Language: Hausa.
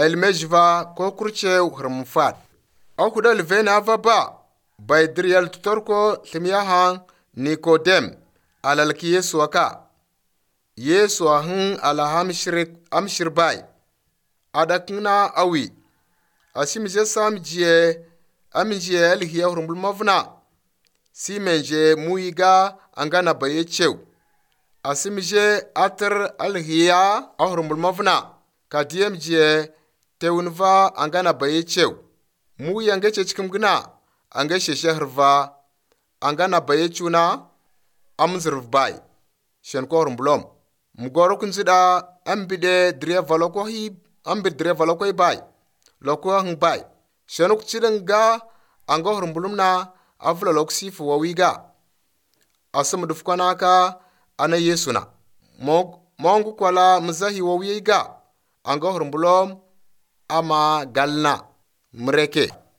elmejva ko kurcew hirmfat akudal vena vaba baydriyal tutorko thimyahan Nikodem alalki Yesu aka Yesu ahun alaham shirbay adakna awi asimje samjiye amjiye alhiya hurmbul mavna simenje muiga angana bayechew asimje atar alhiya ahurmbul mavna kadiyemje tewnva angana bayechew mu yange cikin gina ange sheshehrva angana bayechuna amzirvbay shen ko hurmbulom mugoro kunzida ambide dre valoko bay loko hung bay shenuk chidanga anga hurmbulumna avla loksifu wawiga asumdufkanaka ana Yesuna mongu kwala mzahi wawiga anga hurmbulom ama galna mreke